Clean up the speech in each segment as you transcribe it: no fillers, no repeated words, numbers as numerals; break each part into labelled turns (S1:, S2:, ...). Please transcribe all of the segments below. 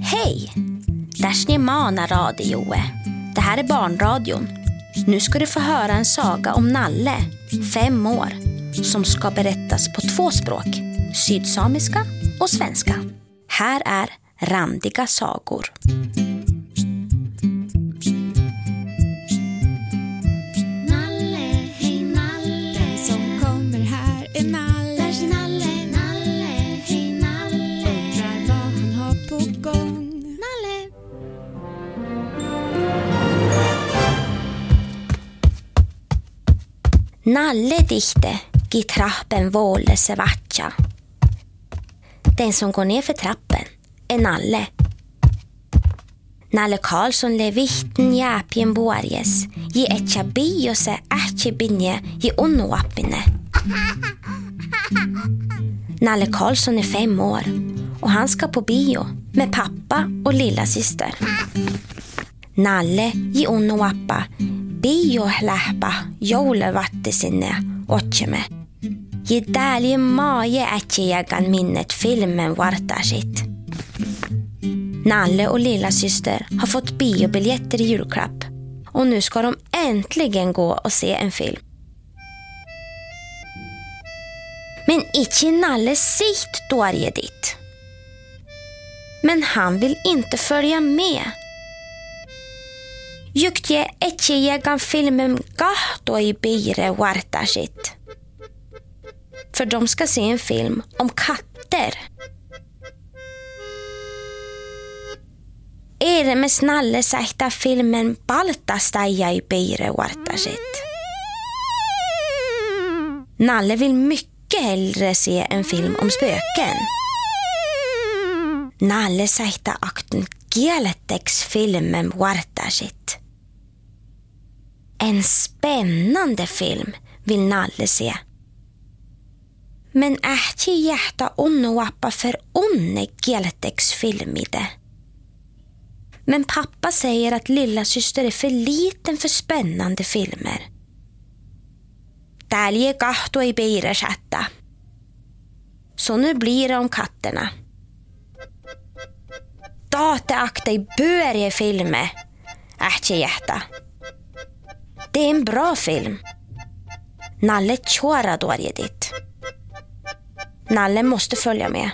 S1: Hej! Där mana radioe. Det här är barnradion. Nu ska du få höra en saga om Nalle, 5 år, som ska berättas på 2 språk, sydsamiska och svenska. Här är randiga sagor.
S2: Nalle, hej Nalle, som kommer här är Nalle. Där är Nalle, Nalle, hej Nalle, undrar vad han har på gång. Nalle.
S1: Nalle dihte gi trappen våle se vatja. Den som går ner för trappen är Nalle. Nalle Karlsson le vihten jäpien borges, gi etja bio se ätje binje gi onnoappine. Nalle Karlsson är 5 år och han ska på bio med pappa och lilla syster. Nalle gi onnoappa bio lähpa joule vatte sinne otseme. Gi dälje maje ätjejägan minnet filmen vartar sitt. Nalle och lilla syster har fått biobiljetter i julklapp och nu ska de äntligen gå och se en film. Men inte Nalle sitt då är det dit. Men han vill inte följa med. Juktje ätjejägan filmen gahto i bire vartar sitt. För de ska se en film om katter. Är med Nalle säkta filmen Baltastaja i bire vartar sitt. Nalle vill mycket hellre se en film om spöken. Nalle säkta akten Gieletex filmen vartar sitt. En spännande film vill Nalle se. Men ätje hjärta onnoappa för onne Gieletex film i det. Men pappa säger att lilla syster är för liten för spännande filmer. Dälje gahto i beiresätta. Så nu blir det om katterna. Dateakta i börje filme. Ätje hjärta. Det är en bra film. Nalle tjåra då är det dit. Nalle måste följa med.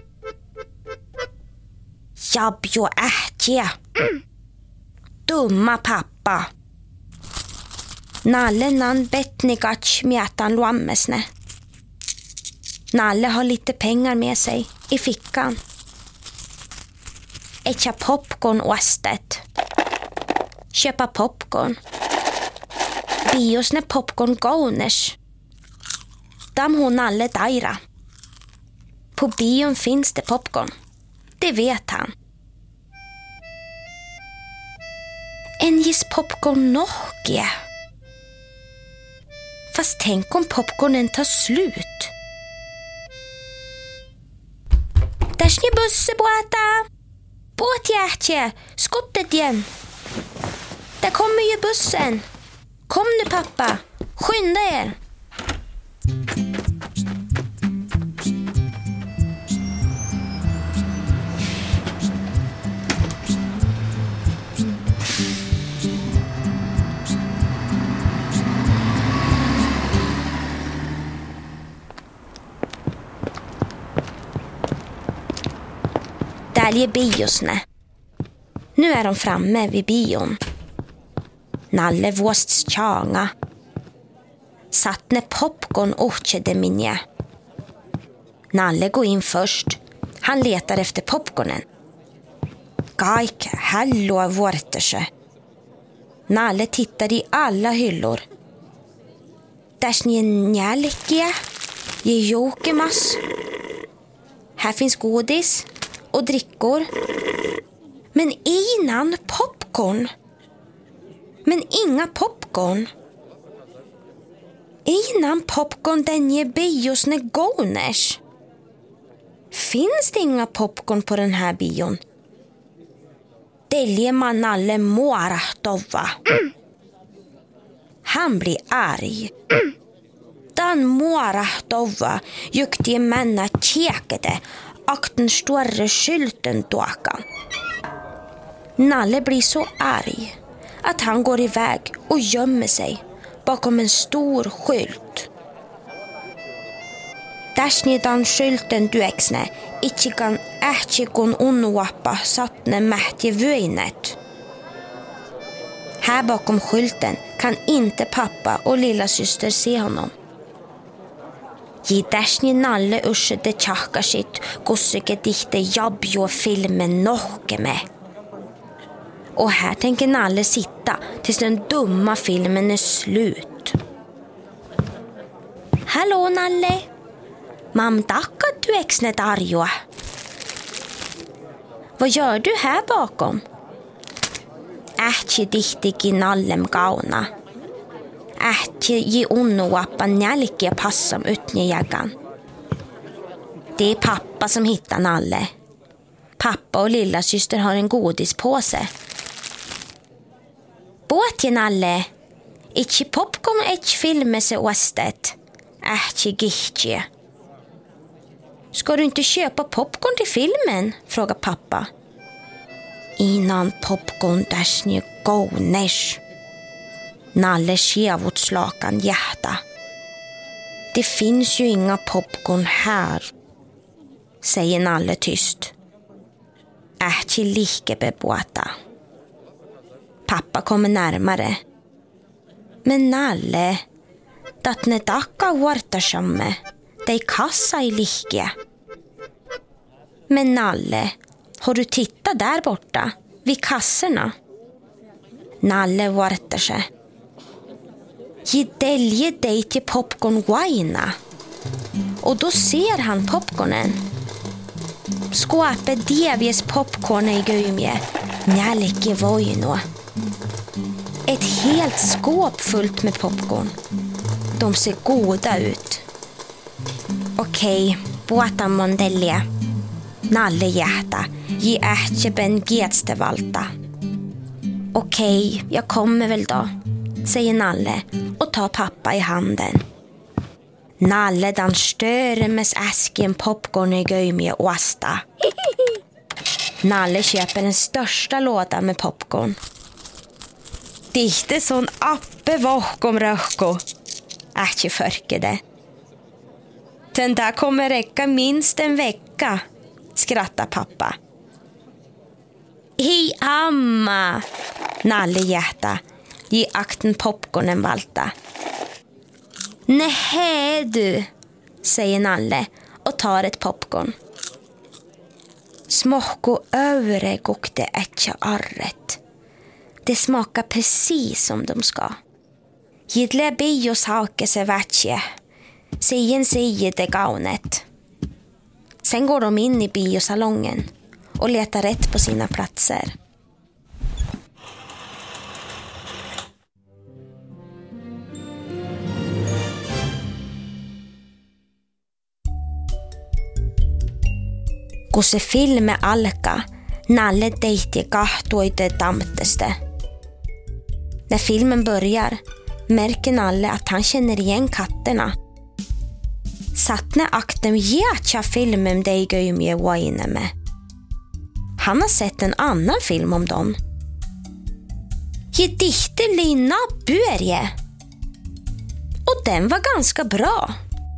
S1: Jabjo ätje. Dumma pappa. Nalle nan betnigach mjätan luammesne. Nalle har lite pengar med sig i fickan. Etja popcorn ostet. Köpa popcorn. Biosne popcorn gåners. Dam hon Nalle daira. På bion finns det popcorn. Det vet han. En giss popcorn nohkie. Fast tänk om popcornen tar slut. Där ska bussebåta. Båtjärtje, skottet igen. Där kommer ju bussen. Kom nu pappa, skynda er. Dälje biosne. Nu är de framme vid bion. Nalle våst tjanga. Sattne popcorn ochede minje. Nalle går in först. Han letar efter popcornen. Gaik hallo vorterse. Nalle tittar i alla hyllor. Där ni njälke. Ge jokemas. Här finns godis och drickor. Men innan popcorn. Men inga popcorn. Innan popcorn den ger biosne gåners. Finns det inga popcorn på den här bion? Delje man Nalle moarahtova. Han blir arg. Dan moarahtova jukti männa tjekete akten större skylten tuakan. Nalle blir så arg att han går iväg och gömmer sig bakom en stor skylt. Täsnidan skylten työksne itchikan ähtsikun unnuappa sattne mähti vyöinet. Här bakom skylten kan inte pappa och lilla syster se honom. Täsni Nalle ursete tjahkasit kussike tihte jabjo filmen nohkeme. Och här tänker Nalle sitta tills den dumma filmen är slut. Hallå Nalle! Mam takkat du exnet arjoa. Vad gör du här bakom? Ähtsi tihtikin Nallem kauna. Ähtsi ji unnuappan jälkiä passam utnejägan. Det är pappa som hittar Nalle. Pappa och lilla syster har en godispåse. Båtje Nalle, itchi popcorn etch filmese ostet. Ähtsi gihtje. Ska du inte köpa popcorn till filmen? Frågar pappa. Innan popcorn täsni gounes. Nalle skevot slakan hjärta. Det finns ju inga popcorn här, säger Nalle tyst. Ähtsi lihkebebåta. Pappa kommer närmare. Men Nalle, datne takka vuortasamme, tei kassa i lihke. Men Nalle, har du tittat där borta, vid kassorna? Nalle vuortase. Delje dig till popcorn guaina. Och då ser han popcornen. Skåpe devjes popcorn i gömje, njälke voino. Ett helt skåp fullt med popcorn. De ser goda ut. Okej, båta mondelje. Nalle hjärta, ge ähtjeben getstevalta. Okej, jag kommer väl då, säger Nalle och tar pappa i handen. Nalle dan störmes äsken popcorn i gömje oasta. Nalle köper den största lådan med popcorn. Det är inte sån appe vakom röko. Ähtje förkede. Den där kommer räcka minst en vecka, skrattar pappa. Hej amma! Nalle hjärta, ge akten popcornen valta. Nej du, säger Nalle och tar ett popcorn. Smakko övre gokte etcha arret. Det smakar precis som de ska. Gidle bios hake se vatje. Sien säger det gaunet. Sen går de in i biosalongen och letar rätt på sina platser. Kun se filme alkaa, Nalle dejti kahtuite damteste. När filmen börjar märker Nalle att han känner igen katterna. Sattne aktem jätja filmen dei gömje waineme. Han har sett en annan film om dem. Je dichte lina börje. Och den var ganska bra.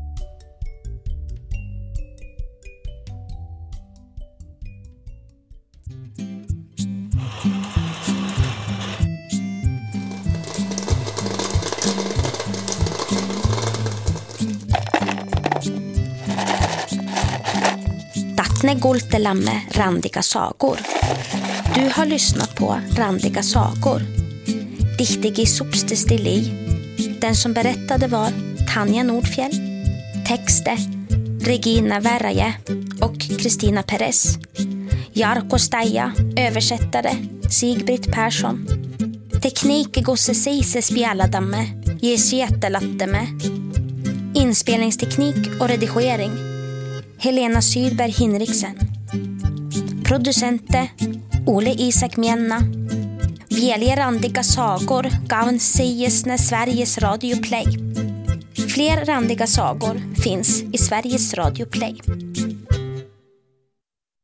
S1: Datne Goltelamme Randiga sagor. Du har lyssnat på Randiga sagor. Dichtigi Sopstestili. Den som berättade var Tanja Nordfjell. Texte Regina Verraje och Kristina Perez. Jarko Staja, översättare Sigbritt Persson. Teknik Gosse Seise Spjäladamme, Jesjetelatteme. Inspelningsteknik och redigering Helena Sydberg Hinriksen. Producente Ole Isak Mjenna. Väljer Randiga sagor gavn Seiesne Sveriges Radio Play. Fler Randiga sagor finns i Sveriges Radio Play.